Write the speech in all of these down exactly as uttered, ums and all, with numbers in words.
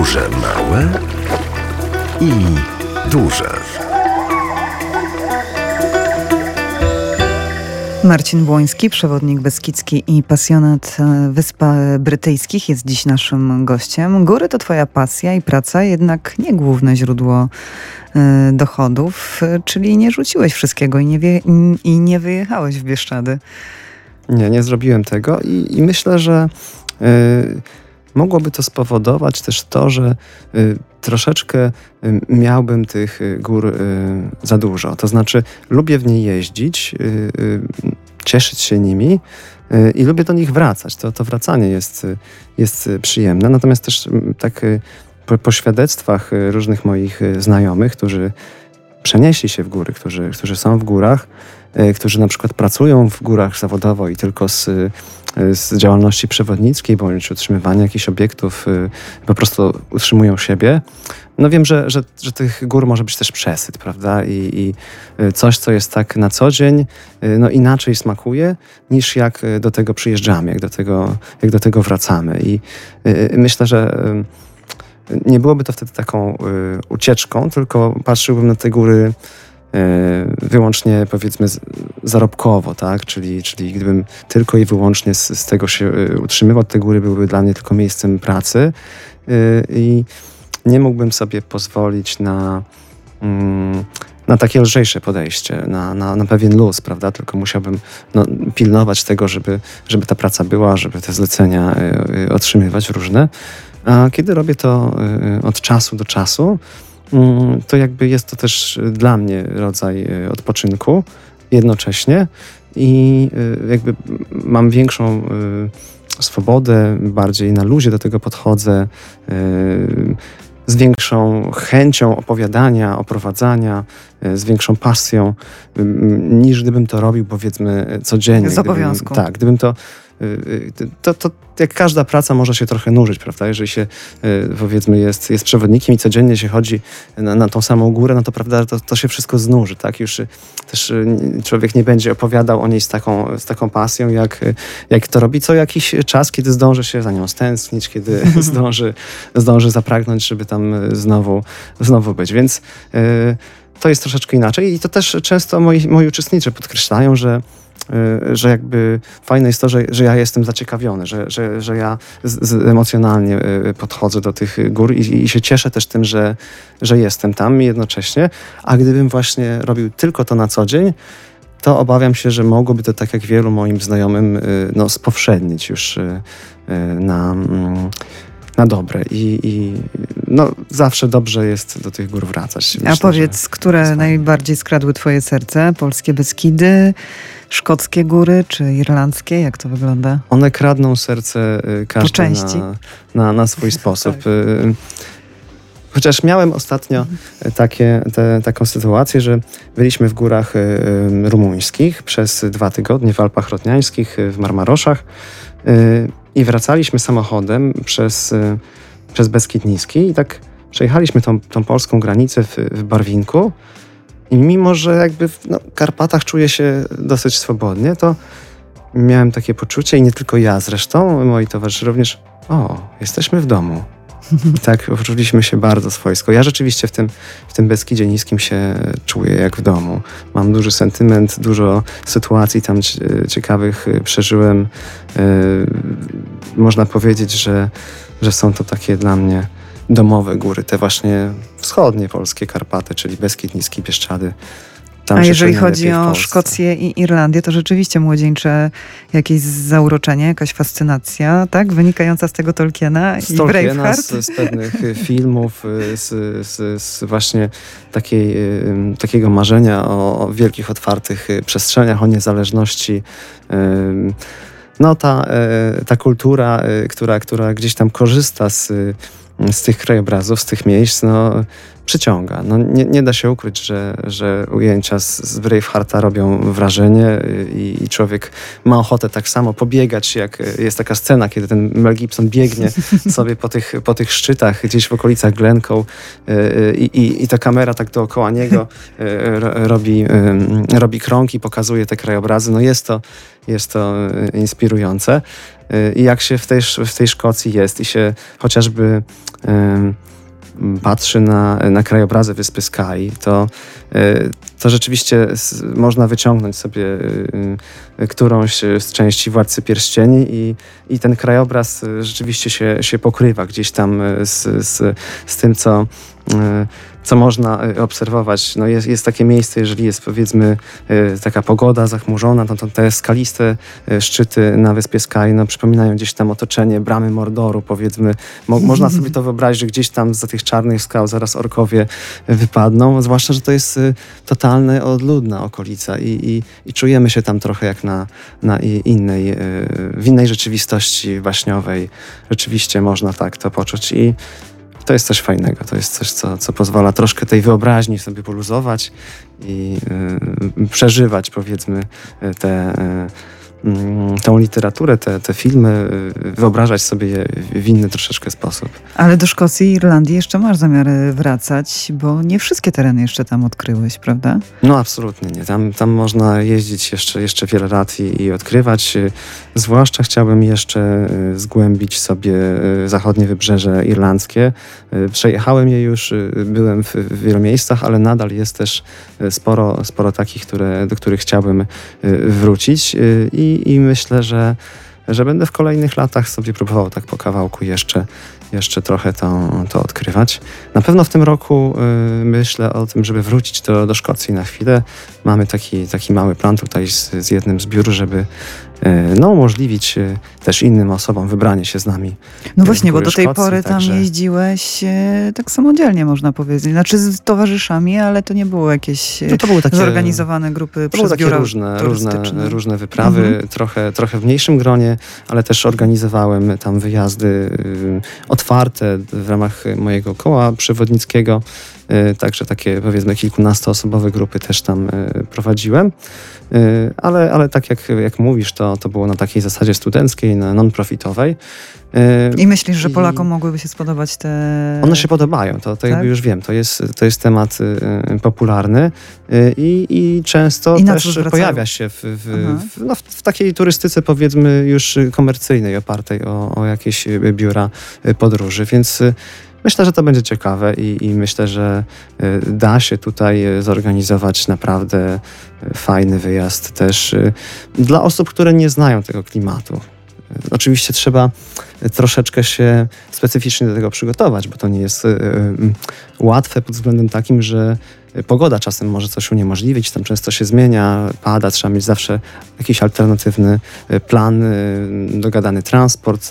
Duże, małe i duże. Marcin Błoński, przewodnik beskidzki i pasjonat Wysp Brytyjskich, jest dziś naszym gościem. Góry to twoja pasja i praca, jednak nie główne źródło dochodów, czyli nie rzuciłeś wszystkiego i nie, wie, i nie wyjechałeś w Bieszczady. Nie, nie zrobiłem tego i, i myślę, że y, mogłoby to spowodować też to, że y, troszeczkę y, miałbym tych y, gór y, za dużo. To znaczy lubię w nie jeździć, y, y, cieszyć się nimi y, i lubię do nich wracać. To, to wracanie jest, y, jest przyjemne. Natomiast też y, tak y, po, po świadectwach y, różnych moich y, znajomych, którzy przenieśli się w góry, którzy, którzy są w górach, którzy na przykład pracują w górach zawodowo i tylko z, z działalności przewodnickiej bądź utrzymywania jakichś obiektów po prostu utrzymują siebie. No wiem, że, że, że tych gór może być też przesyt, prawda? I, i coś, co jest tak na co dzień, no inaczej smakuje, niż jak do tego przyjeżdżamy, jak do tego, jak do tego wracamy. I myślę, że nie byłoby to wtedy taką ucieczką, tylko patrzyłbym na te góry wyłącznie, powiedzmy, zarobkowo, tak? Czyli, czyli gdybym tylko i wyłącznie z, z tego się utrzymywał, te góry byłyby dla mnie tylko miejscem pracy i nie mógłbym sobie pozwolić na, na takie lżejsze podejście, na, na, na pewien luz, prawda? Tylko musiałbym no, pilnować tego, żeby, żeby ta praca była, żeby te zlecenia otrzymywać różne. A kiedy robię to od czasu do czasu, to jakby jest to też dla mnie rodzaj odpoczynku jednocześnie i jakby mam większą swobodę, bardziej na luzie do tego podchodzę, z większą chęcią opowiadania, oprowadzania, z większą pasją, niż gdybym to robił, powiedzmy, codziennie. Z obowiązku. Gdybym, tak, gdybym to To, to jak każda praca może się trochę nużyć, prawda? Jeżeli się, powiedzmy, jest, jest przewodnikiem i codziennie się chodzi na, na tą samą górę, no to prawda, to, to się wszystko znuży, tak? Już też człowiek nie będzie opowiadał o niej z taką, z taką pasją, jak, jak to robi co jakiś czas, kiedy zdąży się za nią stęsknić, kiedy zdąży, zdąży zapragnąć, żeby tam znowu, znowu być. Więc y, to jest troszeczkę inaczej i to też często moi, moi uczestnicy podkreślają, że że jakby fajne jest to, że, że ja jestem zaciekawiony, że, że, że ja z, z emocjonalnie podchodzę do tych gór i, i się cieszę też tym, że, że jestem tam jednocześnie, a gdybym właśnie robił tylko to na co dzień, to obawiam się, że mogłoby to, tak jak wielu moim znajomym, no, spowszednić już na, na dobre i, i no, zawsze dobrze jest do tych gór wracać. Myślę, a powiedz, które najbardziej skradły twoje serce? Polskie Beskidy, szkockie góry czy irlandzkie? Jak to wygląda? One kradną serce każdy na, na, na swój sposób. Tak. Chociaż miałem ostatnio takie, te, taką sytuację, że byliśmy w górach rumuńskich przez dwa tygodnie w Alpach Rotniańskich, w Marmaroszach i wracaliśmy samochodem przez, przez Beskid Niski i tak przejechaliśmy tą, tą polską granicę w, w Barwinku. I mimo, że jakby w no, Karpatach czuję się dosyć swobodnie, to miałem takie poczucie i nie tylko ja zresztą, moi towarzysze również, o, jesteśmy w domu. I tak poczuliśmy się bardzo swojsko. Ja rzeczywiście w tym, w tym Beskidzie Niskim się czuję jak w domu. Mam duży sentyment, dużo sytuacji tam ciekawych przeżyłem. Yy, można powiedzieć, że, że są to takie dla mnie domowe góry, te właśnie wschodnie polskie Karpaty, czyli Beskid Niski, Bieszczady. Tam a jeżeli chodzi o Szkocję i Irlandię, to rzeczywiście młodzieńcze jakieś zauroczenie, jakaś fascynacja, tak? Wynikająca z tego Tolkiena z i Tolkiena, Braveheart? Z, z pewnych filmów, z, z, z właśnie takiej, takiego marzenia o wielkich, otwartych przestrzeniach, o niezależności. No ta, ta kultura, która, która gdzieś tam korzysta z, z tych krajobrazów, z tych miejsc, no przyciąga. No, nie, nie da się ukryć, że, że ujęcia z, z Bravehearta robią wrażenie i, i człowiek ma ochotę tak samo pobiegać, jak jest taka scena, kiedy ten Mel Gibson biegnie sobie po tych, po tych szczytach, gdzieś w okolicach Glencoe i, i, i ta kamera tak dookoła niego robi, robi krąg i pokazuje te krajobrazy. No jest to, jest to inspirujące. I jak się w tej, w tej Szkocji jest i się chociażby patrzy na, na krajobrazy wyspy Skye, to, to rzeczywiście można wyciągnąć sobie którąś z części Władcy Pierścieni i, i ten krajobraz rzeczywiście się, się pokrywa gdzieś tam z, z, z tym, co, co można obserwować. No jest, jest takie miejsce, jeżeli jest powiedzmy taka pogoda zachmurzona, to, to te skaliste szczyty na wyspie Skye no, przypominają gdzieś tam otoczenie bramy Mordoru, powiedzmy. Mo, można sobie to wyobrazić, że gdzieś tam za tych czarnych skał zaraz orkowie wypadną, zwłaszcza, że to jest totalnie odludna okolica i, i, i czujemy się tam trochę jak na, na innej, w innej rzeczywistości baśniowej. Rzeczywiście można tak to poczuć i to jest coś fajnego, to jest coś, co, co pozwala troszkę tej wyobraźni sobie poluzować i y, przeżywać, powiedzmy, te, y, tą literaturę, te, te filmy, y, wyobrażać sobie je w inny troszeczkę sposób. Ale do Szkocji i Irlandii jeszcze masz zamiar wracać, bo nie wszystkie tereny jeszcze tam odkryłeś, prawda? No absolutnie nie. Tam, tam można jeździć jeszcze, jeszcze wiele lat i, i odkrywać. Zwłaszcza chciałbym jeszcze zgłębić sobie zachodnie wybrzeże irlandzkie. Przejechałem je już, byłem w, w wielu miejscach, ale nadal jest też sporo, sporo takich, które, do których chciałbym wrócić i, i myślę, że, że będę w kolejnych latach sobie próbował tak po kawałku jeszcze, jeszcze trochę to, to odkrywać. Na pewno w tym roku y, myślę o tym, żeby wrócić do, do Szkocji na chwilę. Mamy taki, taki mały plan tutaj z, z jednym z biur, żeby y, no, umożliwić y, też innym osobom wybranie się z nami. No właśnie, bo do tej Szkocji, pory tam także... jeździłeś y, tak samodzielnie, można powiedzieć. Znaczy z towarzyszami, ale to nie było jakieś no to były takie, zorganizowane grupy to były przez takie biura różne, różne, różne wyprawy, mhm. trochę, trochę w mniejszym gronie, ale też organizowałem tam wyjazdy y, otwarte w ramach mojego koła przewodnickiego. Także takie powiedzmy kilkunastoosobowe grupy też tam prowadziłem. Ale, ale tak jak, jak mówisz, to, to było na takiej zasadzie studenckiej, non-profitowej. I myślisz, że Polakom I mogłyby się spodobać te... One się podobają, to, to tak? Jakby już wiem, to jest, to jest temat y, popularny y, i często I też pojawia się w, w, w, no, w takiej turystyce powiedzmy już komercyjnej, opartej o, o jakieś biura podróży, więc y, myślę, że to będzie ciekawe i, i myślę, że y, da się tutaj zorganizować naprawdę fajny wyjazd też y, dla osób, które nie znają tego klimatu. Oczywiście trzeba troszeczkę się specyficznie do tego przygotować, bo to nie jest y, y, łatwe pod względem takim, że pogoda czasem może coś uniemożliwić, tam często się zmienia, pada, trzeba mieć zawsze jakiś alternatywny plan, dogadany transport,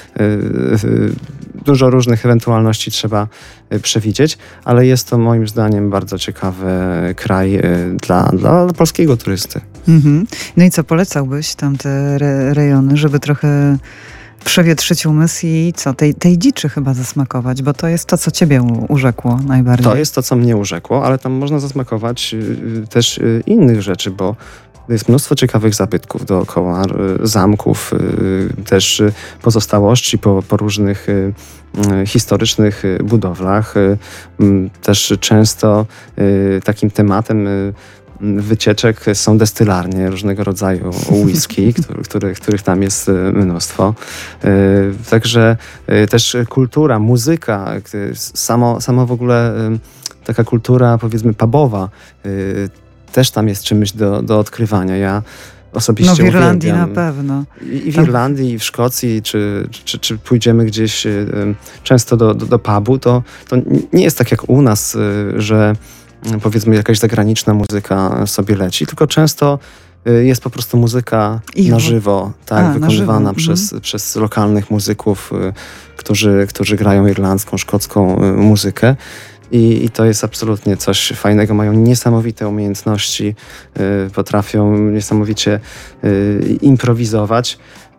dużo różnych ewentualności trzeba przewidzieć, ale jest to moim zdaniem bardzo ciekawy kraj dla, dla polskiego turysty. Mhm. No i co, polecałbyś tam te re- rejony, żeby trochę przewietrzyć umysł i co, tej, tej dziczy chyba zasmakować, bo to jest to, co ciebie u, urzekło najbardziej. To jest to, co mnie urzekło, ale tam można zasmakować y, też y, innych rzeczy, bo jest mnóstwo ciekawych zabytków dookoła, y, zamków, y, też y, pozostałości po, po różnych y, y, historycznych budowlach. Y, y, też często y, takim tematem y, wycieczek są destylarnie różnego rodzaju whisky, których, których tam jest mnóstwo. Także też kultura, muzyka, samo, samo w ogóle taka kultura powiedzmy pubowa też tam jest czymś do, do odkrywania. Ja osobiście no w Irlandii uwielbiam. na pewno. I w Irlandii, i w Szkocji, czy, czy, czy pójdziemy gdzieś często do, do, do pubu, to, to nie jest tak jak u nas, że powiedzmy jakaś zagraniczna muzyka sobie leci, tylko często jest po prostu muzyka I na żywo, tak, A, wykonywana żywo. Przez, mhm. przez lokalnych muzyków, którzy, którzy grają irlandzką, szkocką muzykę. I, I to jest absolutnie coś fajnego. Mają niesamowite umiejętności, potrafią niesamowicie improwizować.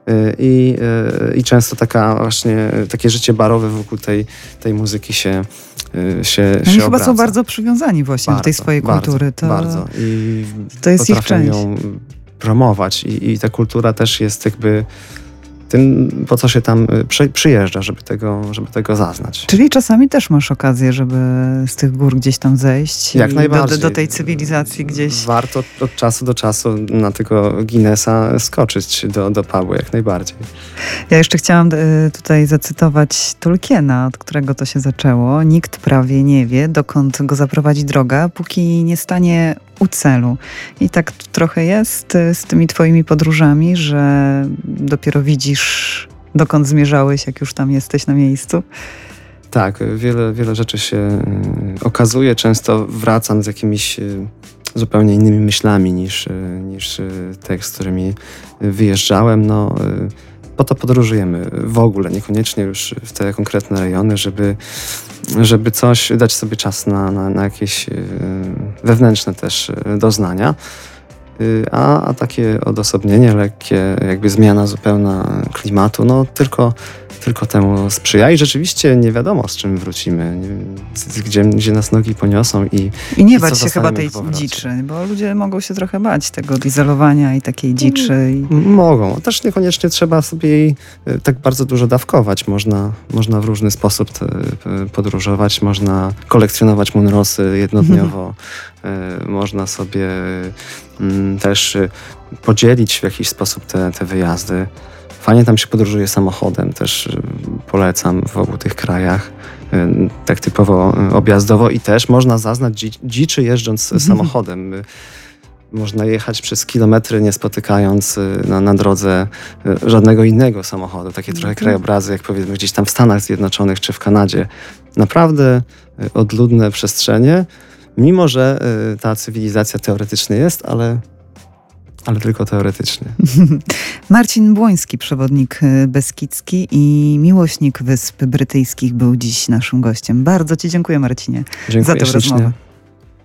I, i często taka właśnie, takie życie barowe wokół tej, tej muzyki się, się, Oni się chyba obraca. są bardzo przywiązani właśnie bardzo, do tej swojej bardzo, kultury. To, bardzo. I to jest ich potrafią część. ją promować i, i ta kultura też jest jakby tym, po co się tam przy, przyjeżdża, żeby tego, żeby tego zaznać. Czyli czasami też masz okazję, żeby z tych gór gdzieś tam zejść. Jak i najbardziej. Do, do tej cywilizacji gdzieś. Warto od czasu do czasu na tego Guinnessa skoczyć do, do pubu, jak najbardziej. Ja jeszcze chciałam y, tutaj zacytować Tolkiena, od którego to się zaczęło. Nikt prawie nie wie, dokąd go zaprowadzi droga, póki nie stanie u celu. I tak trochę jest y, z tymi twoimi podróżami, że dopiero widzisz, dokąd zmierzałeś, jak już tam jesteś na miejscu. Tak, wiele, wiele rzeczy się y, okazuje. Często wracam z jakimiś y, zupełnie innymi myślami niż, y, niż y, te, z którymi wyjeżdżałem. No, y, po to podróżujemy w ogóle, niekoniecznie już w te konkretne rejony, żeby, żeby coś, dać sobie czas na, na, na jakieś y, wewnętrzne też y, doznania. A, a takie odosobnienie, lekkie, jakby zmiana zupełna klimatu, no tylko, tylko temu sprzyja. I rzeczywiście nie wiadomo, z czym wrócimy, nie, gdzie, gdzie nas nogi poniosą. I, I nie i bać się chyba tej dziczy, bo ludzie mogą się trochę bać tego izolowania i takiej dziczy. I... Mogą. Też niekoniecznie trzeba sobie jej tak bardzo dużo dawkować. Można, można w różny sposób te, podróżować, można kolekcjonować munrosy jednodniowo. Można sobie mm, też podzielić w jakiś sposób te, te wyjazdy. Fajnie tam się podróżuje samochodem, też polecam w obu tych krajach, tak typowo objazdowo i też można zaznać dzi- dziczy jeżdżąc mhm. samochodem. Można jechać przez kilometry, nie spotykając na, na drodze żadnego innego samochodu. Takie trochę krajobrazy, jak powiedzmy gdzieś tam w Stanach Zjednoczonych czy w Kanadzie. Naprawdę odludne przestrzenie. Mimo że y, ta cywilizacja teoretycznie jest, ale, ale tylko teoretycznie. Marcin Błoński, przewodnik beskidzki i miłośnik Wysp Brytyjskich, był dziś naszym gościem. Bardzo ci dziękuję, Marcinie, dziękuję za tę rozmowę.